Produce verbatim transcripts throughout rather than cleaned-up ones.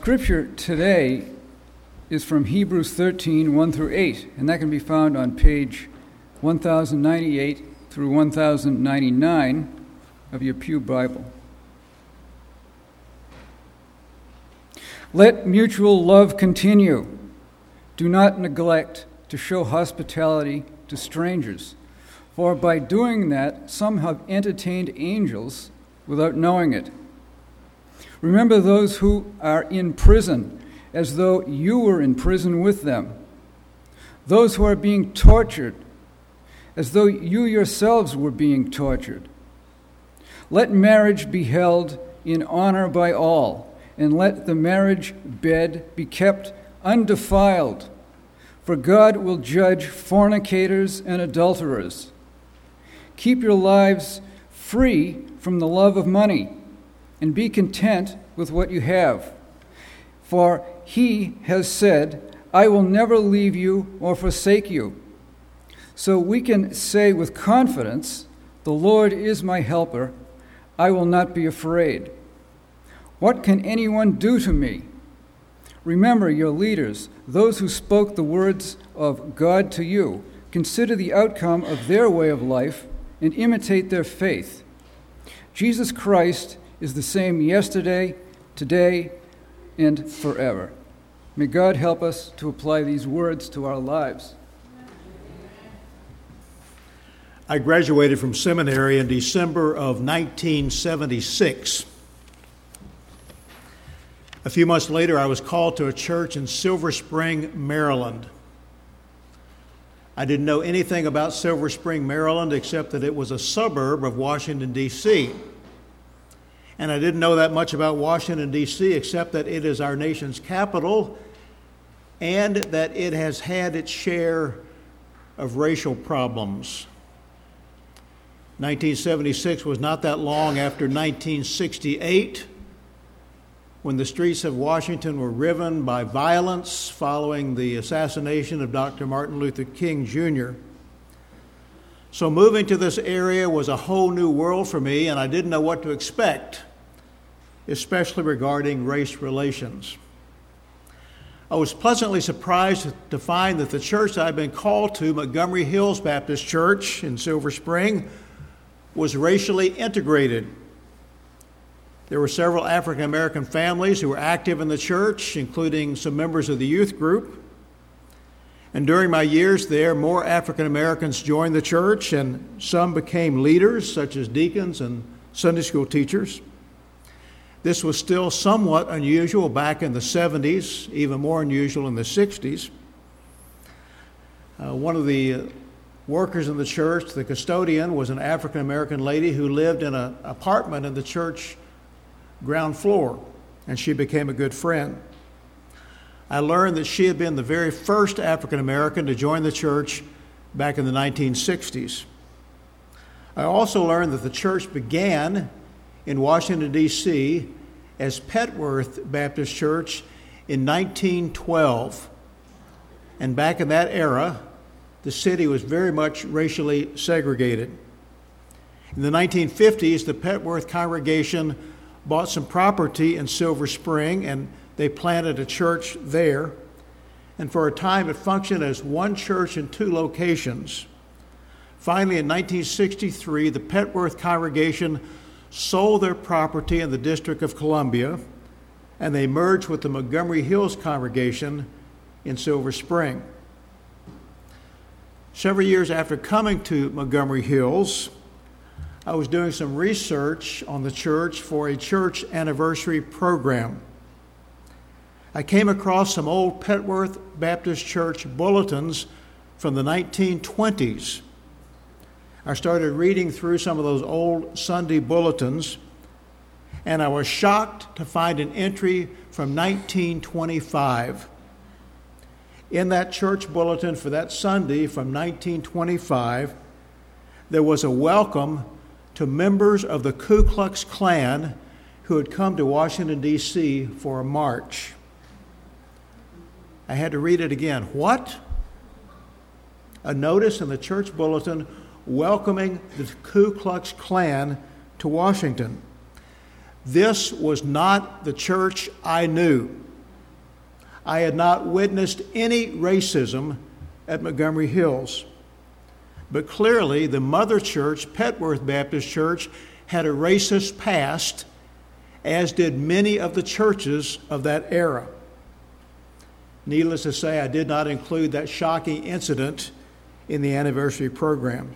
scripture today is from Hebrews thirteen, one through eight, and that can be found on page one thousand ninety-eight through one thousand ninety-nine of your Pew Bible. Let mutual love continue. Do not neglect to show hospitality to strangers, for by doing that, some have entertained angels without knowing it. Remember those who are in prison, as though you were in prison with them. Those who are being tortured, as though you yourselves were being tortured. Let marriage be held in honor by all, and let the marriage bed be kept undefiled, for God will judge fornicators and adulterers. Keep your lives free from the love of money, and be content with what you have. For he has said, I will never leave you or forsake you. So we can say with confidence, the Lord is my helper. I will not be afraid. What can anyone do to me? Remember your leaders, those who spoke the words of God to you. Consider the outcome of their way of life and imitate their faith. Jesus Christ is the same yesterday, today, and forever. May God help us to apply these words to our lives. I graduated from seminary in December of nineteen seventy-six. A few months later, I was called to a church in Silver Spring, Maryland. I didn't know anything about Silver Spring, Maryland, except that it was a suburb of Washington, D C And I didn't know that much about Washington, D C, except that it is our nation's capital and that it has had its share of racial problems. nineteen seventy-six was not that long after nineteen sixty-eight, when the streets of Washington were riven by violence following the assassination of Doctor Martin Luther King, Junior So moving to this area was a whole new world for me, and I didn't know what to expect, especially regarding race relations. I was pleasantly surprised to find that the church I'd been called to, Montgomery Hills Baptist Church in Silver Spring, was racially integrated. There were several African American families who were active in the church, including some members of the youth group. And during my years there, more African Americans joined the church, and some became leaders, such as deacons and Sunday school teachers. This was still somewhat unusual back in the seventies, even more unusual in the sixties. Uh, one of the workers in the church, the custodian, was an African American lady who lived in an apartment in the church ground floor, and she became a good friend. I learned that she had been the very first African American to join the church back in the nineteen sixties. I also learned that the church began in Washington, D C as Petworth Baptist Church in nineteen twelve. And back in that era, the city was very much racially segregated. In the nineteen fifties, the Petworth congregation bought some property in Silver Spring, and they planted a church there. And for a time, it functioned as one church in two locations. Finally, in nineteen sixty-three, the Petworth congregation sold their property in the District of Columbia, and they merged with the Montgomery Hills congregation in Silver Spring. Several years after coming to Montgomery Hills, I was doing some research on the church for a church anniversary program. I came across some old Petworth Baptist Church bulletins from the nineteen twenties. I started reading through some of those old Sunday bulletins, and I was shocked to find an entry from nineteen twenty-five. In that church bulletin for that Sunday from nineteen twenty-five, there was a welcome to members of the Ku Klux Klan who had come to Washington, D C for a march. I had to read it again. What? A notice in the church bulletin welcoming the Ku Klux Klan to Washington. This was not the church I knew. I had not witnessed any racism at Montgomery Hills. But clearly, the mother church, Petworth Baptist Church, had a racist past, as did many of the churches of that era. Needless to say, I did not include that shocking incident in the anniversary program.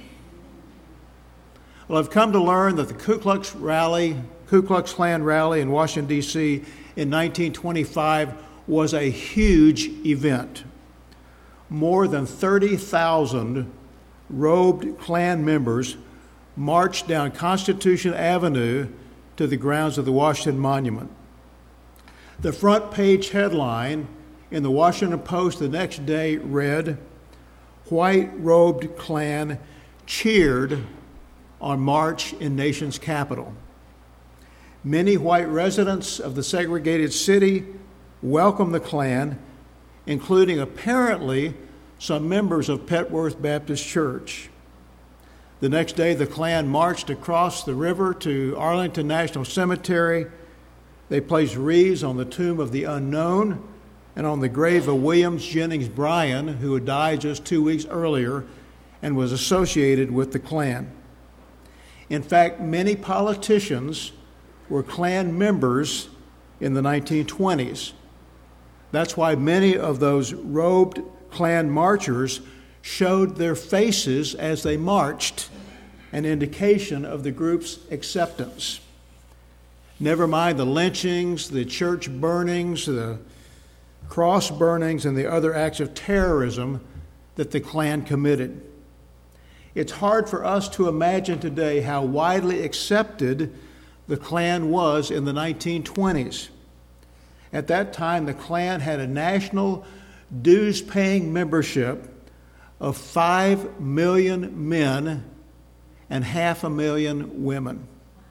Well, I've come to learn that the Ku Klux rally, Ku Klux Klan rally in Washington, D C in nineteen twenty-five was a huge event. More than thirty thousand robed Klan members marched down Constitution Avenue to the grounds of the Washington Monument. The front page headline in the Washington Post the next day read, "White-robed Klan cheered on march in nation's capital." Many white residents of the segregated city welcomed the Klan, including apparently some members of Petworth Baptist Church. The next day, the Klan marched across the river to Arlington National Cemetery. They placed wreaths on the tomb of the unknown and on the grave of Williams Jennings Bryan, who had died just two weeks earlier and was associated with the Klan. In fact, many politicians were Klan members in the nineteen twenties. That's why many of those robed Klan marchers showed their faces as they marched, an indication of the group's acceptance. Never mind the lynchings, the church burnings, the cross burnings, and the other acts of terrorism that the Klan committed. It's hard for us to imagine today how widely accepted the Klan was in the nineteen twenties. At that time, the Klan had a national dues-paying membership of five million men and half a million women.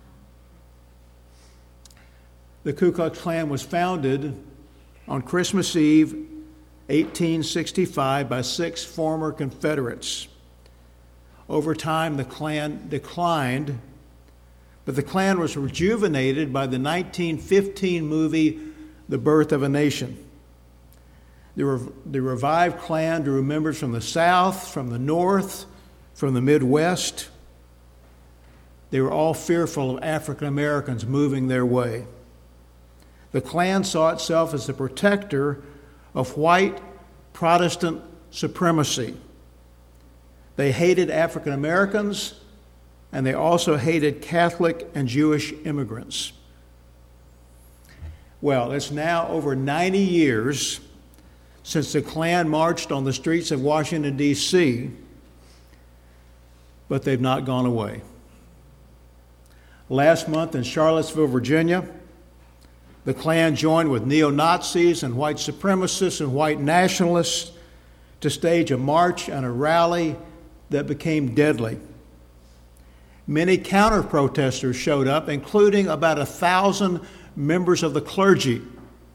The Ku Klux Klan was founded on Christmas Eve, eighteen sixty-five, by six former Confederates. Over time, the Klan declined, but the Klan was rejuvenated by the nineteen fifteen movie, The Birth of a Nation. The, rev- the revived Klan drew members from the South, from the North, from the Midwest. They were all fearful of African Americans moving their way. The Klan saw itself as the protector of white Protestant supremacy. They hated African Americans, and they also hated Catholic and Jewish immigrants. Well, it's now over ninety years since the Klan marched on the streets of Washington, D C, but they've not gone away. Last month in Charlottesville, Virginia, the Klan joined with neo-Nazis and white supremacists and white nationalists to stage a march and a rally that became deadly. Many counter-protesters showed up, including about a thousand members of the clergy.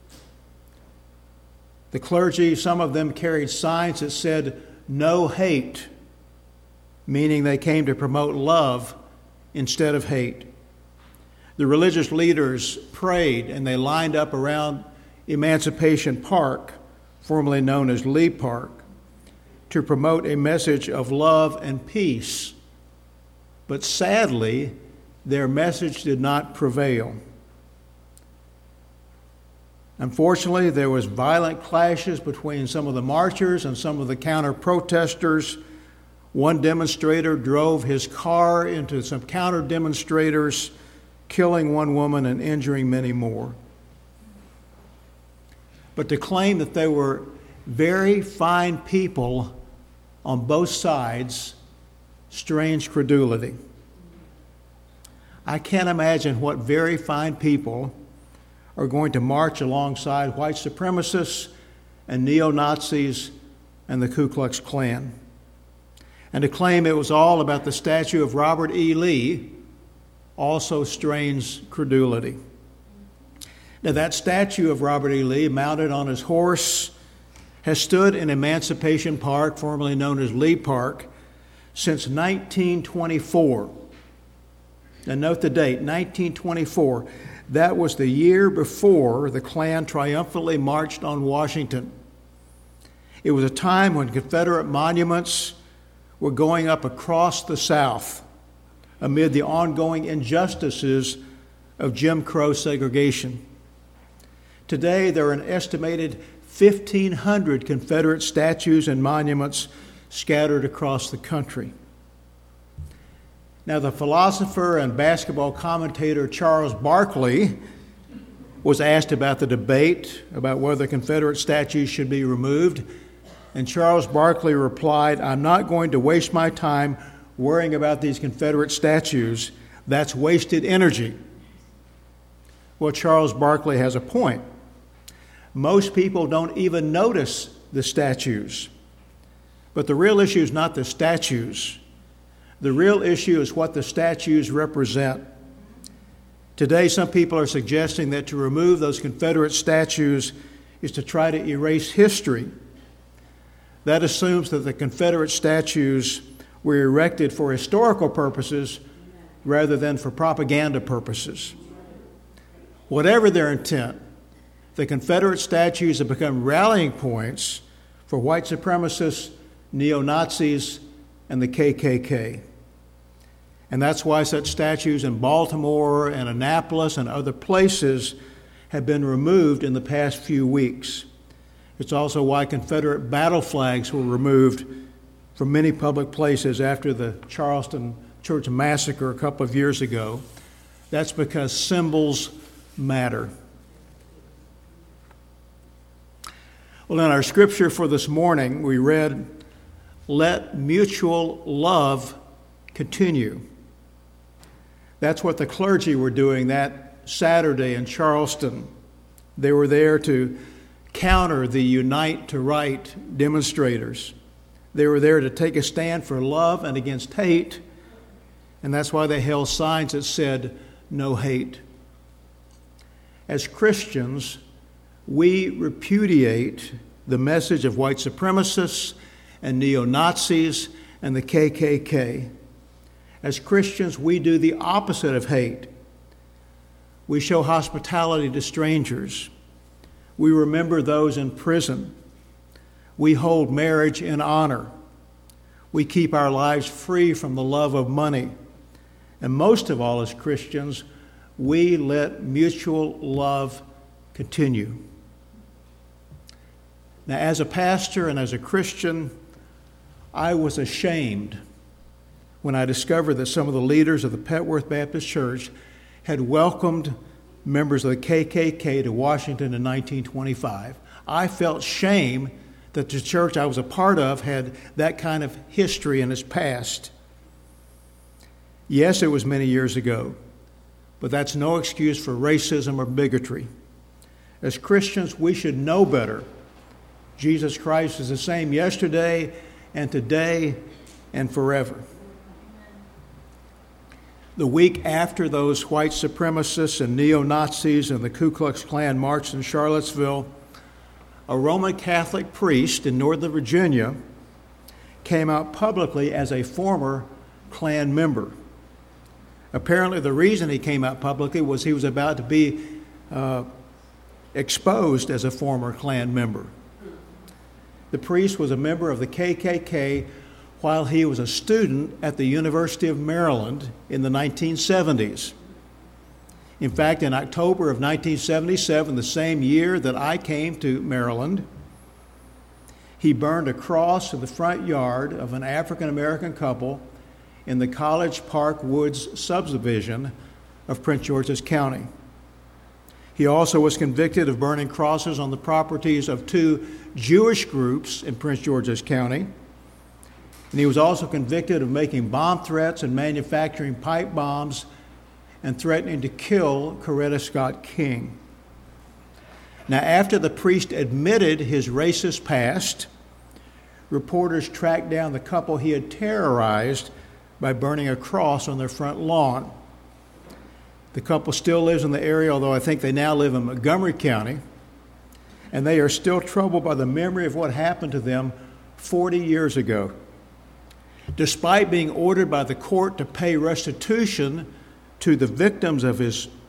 The clergy, some of them carried signs that said, "No hate," meaning they came to promote love instead of hate. The religious leaders prayed and they lined up around Emancipation Park, formerly known as Lee Park, to promote a message of love and peace. But sadly, their message did not prevail. Unfortunately, there was violent clashes between some of the marchers and some of the counter-protesters. One demonstrator drove his car into some counter-demonstrators, killing one woman and injuring many more. But to claim that there were very fine people on both sides, strange credulity. I can't imagine what very fine people are going to march alongside white supremacists and neo-Nazis and the Ku Klux Klan. And to claim it was all about the statue of Robert E. Lee also strains credulity. Now, that statue of Robert E. Lee, mounted on his horse, has stood in Emancipation Park, formerly known as Lee Park, since nineteen twenty-four. Now, note the date, nineteen twenty-four. That was the year before the Klan triumphantly marched on Washington. It was a time when Confederate monuments were going up across the South amid the ongoing injustices of Jim Crow segregation. Today, there are an estimated fifteen hundred Confederate statues and monuments scattered across the country. Now, the philosopher and basketball commentator Charles Barkley was asked about the debate about whether Confederate statues should be removed, and Charles Barkley replied, "I'm not going to waste my time worrying about these Confederate statues. That's wasted energy." Well, Charles Barkley has a point. Most people don't even notice the statues. But the real issue is not the statues. The real issue is what the statues represent. Today, some people are suggesting that to remove those Confederate statues is to try to erase history. That assumes that the Confederate statues were erected for historical purposes rather than for propaganda purposes. Whatever their intent, the Confederate statues have become rallying points for white supremacists, neo-Nazis, and the K K K. And that's why such statues in Baltimore and Annapolis and other places have been removed in the past few weeks. It's also why Confederate battle flags were removed from many public places after the Charleston Church massacre a couple of years ago. That's because symbols matter. Well, in our scripture for this morning, we read, "Let mutual love continue." That's what the clergy were doing that Saturday in Charleston. They were there to counter the Unite to Right demonstrators. They were there to take a stand for love and against hate, and that's why they held signs that said, "No hate." As Christians, we repudiate the message of white supremacists and neo-Nazis and the K K K. As Christians, we do the opposite of hate. We show hospitality to strangers. We remember those in prison. We hold marriage in honor. We keep our lives free from the love of money. And most of all, as Christians, we let mutual love continue. Now, as a pastor and as a Christian, I was ashamed when I discovered that some of the leaders of the Petworth Baptist Church had welcomed members of the K K K to Washington in nineteen twenty-five. I felt shame that the church I was a part of had that kind of history in its past. Yes, it was many years ago, but that's no excuse for racism or bigotry. As Christians, we should know better. Jesus Christ is the same yesterday and today and forever. The week after those white supremacists and neo-Nazis and the Ku Klux Klan marched in Charlottesville, a Roman Catholic priest in Northern Virginia came out publicly as a former Klan member. Apparently, the reason he came out publicly was he was about to be uh, exposed as a former Klan member. The priest was a member of the K K K while he was a student at the University of Maryland in the nineteen seventies. In fact, in October of nineteen seventy-seven, the same year that I came to Maryland, he burned a cross in the front yard of an African-American couple in the College Park Woods subdivision of Prince George's County. He also was convicted of burning crosses on the properties of two Jewish groups in Prince George's County. And he was also convicted of making bomb threats and manufacturing pipe bombs and threatening to kill Coretta Scott King. Now, after the priest admitted his racist past, reporters tracked down the couple he had terrorized by burning a cross on their front lawn. The couple still lives in the area, although I think they now live in Montgomery County, and they are still troubled by the memory of what happened to them forty years ago. Despite being ordered by the court to pay restitution to the victims of his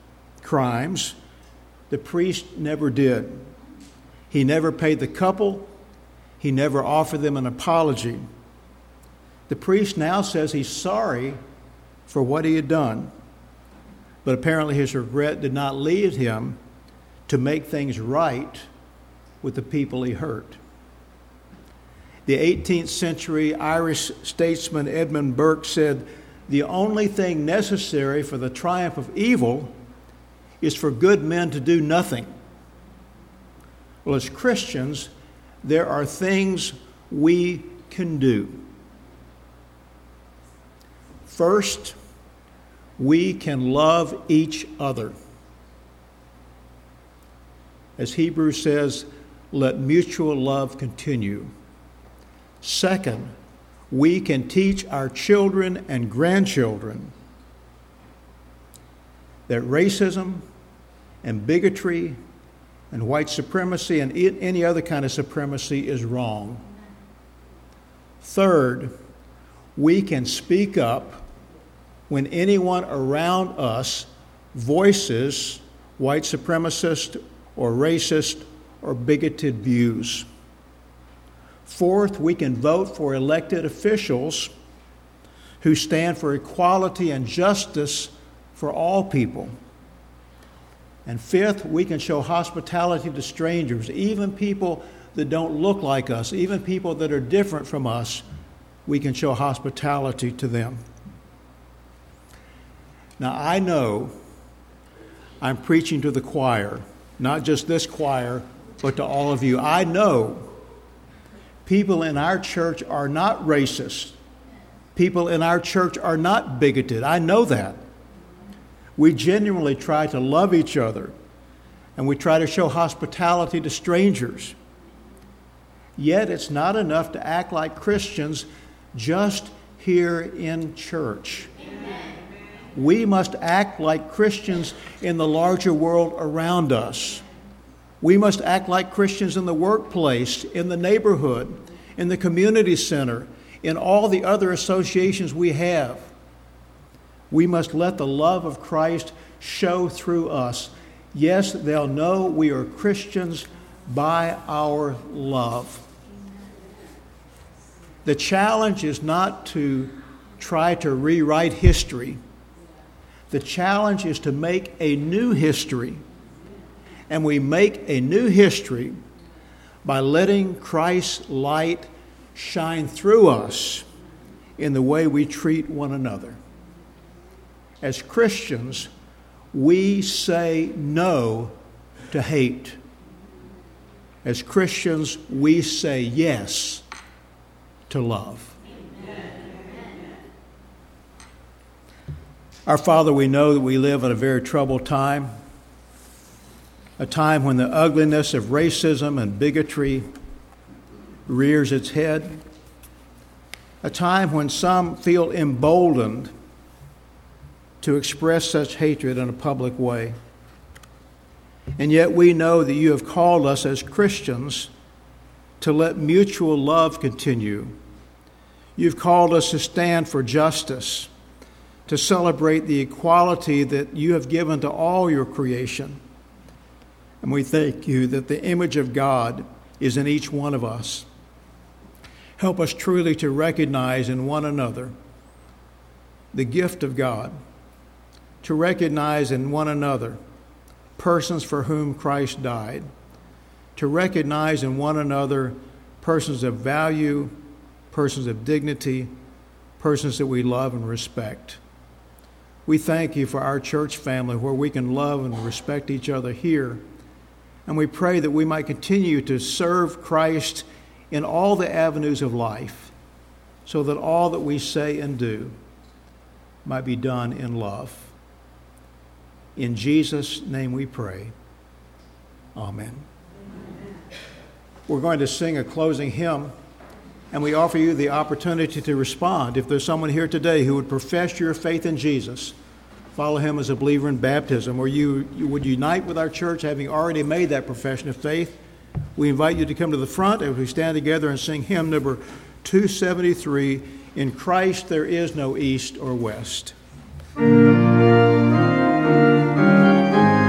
crimes, the priest never did. He never paid the couple. He never offered them an apology. The priest now says he's sorry for what he had done, but apparently his regret did not lead him to make things right with the people he hurt. The eighteenth century Irish statesman Edmund Burke said, "The only thing necessary for the triumph of evil is for good men to do nothing." Well, as Christians, there are things we can do. First, we can love each other. As Hebrews says, let mutual love continue. Second, we can teach our children and grandchildren that racism and bigotry and white supremacy and any other kind of supremacy is wrong. Third, we can speak up when anyone around us voices white supremacist or racist or bigoted views. Fourth, we can vote for elected officials who stand for equality and justice for all people. And fifth, we can show hospitality to strangers, even people that don't look like us, even people that are different from us. We can show hospitality to them. Now, I know I'm preaching to the choir, not just this choir, but to all of you. I know people in our church are not racist. People in our church are not bigoted. I know that. We genuinely try to love each other, and we try to show hospitality to strangers. Yet it's not enough to act like Christians just here in church. Amen. We must act like Christians in the larger world around us. We must act like Christians in the workplace, in the neighborhood, in the community center, in all the other associations we have. We must let the love of Christ show through us. Yes, they'll know we are Christians by our love. The challenge is not to try to rewrite history. The challenge is to make a new history. And we make a new history by letting Christ's light shine through us in the way we treat one another. As Christians, we say no to hate. As Christians, we say yes to love. Our Father, we know that we live in a very troubled time, a time when the ugliness of racism and bigotry rears its head, a time when some feel emboldened to express such hatred in a public way. And yet we know that you have called us as Christians to let mutual love continue. You've called us to stand for justice, to celebrate the equality that you have given to all your creation. And we thank you that the image of God is in each one of us. Help us truly to recognize in one another the gift of God, to recognize in one another persons for whom Christ died, to recognize in one another persons of value, persons of dignity, persons that we love and respect. We thank you for our church family where we can love and respect each other here. And we pray that we might continue to serve Christ in all the avenues of life so that all that we say and do might be done in love. In Jesus' name we pray. Amen. We're going to sing a closing hymn, and we offer you the opportunity to respond. If there's someone here today who would profess your faith in Jesus, follow him as a believer in baptism, or you, you would unite with our church having already made that profession of faith, we invite you to come to the front as we stand together and sing hymn number two seventy-three, In Christ There Is No East or West. Thank you.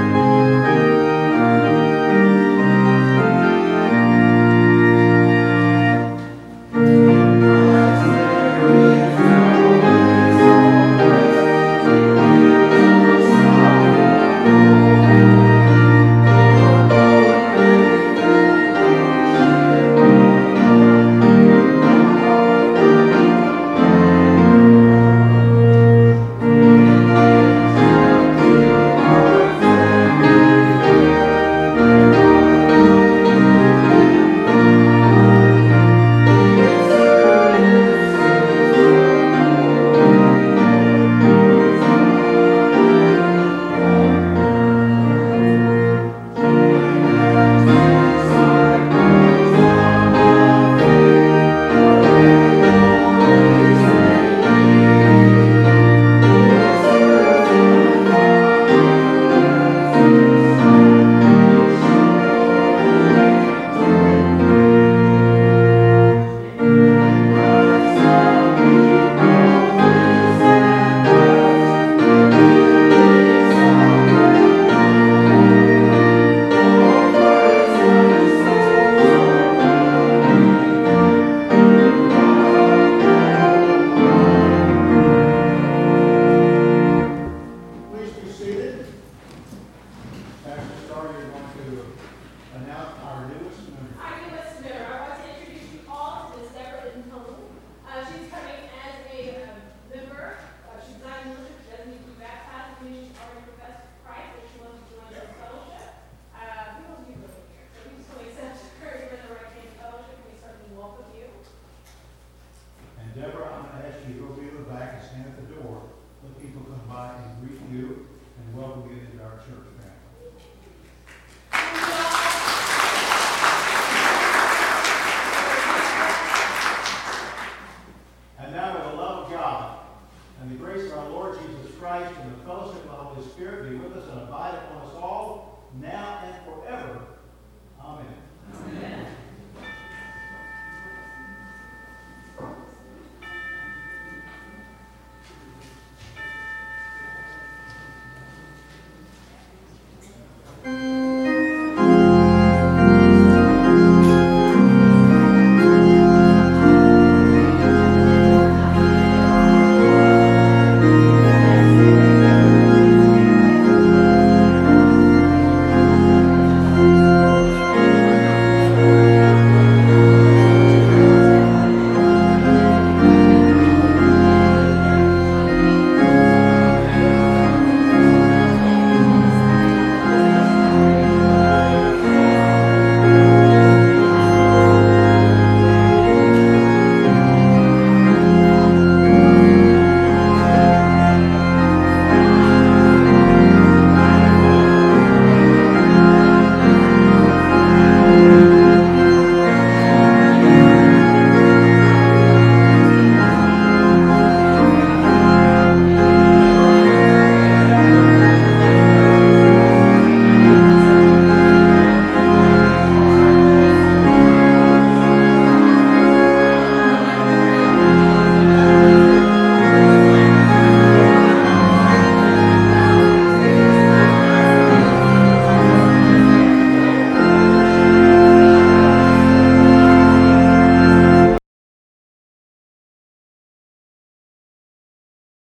stand at the door, let people come by and greet you and welcome you into our church.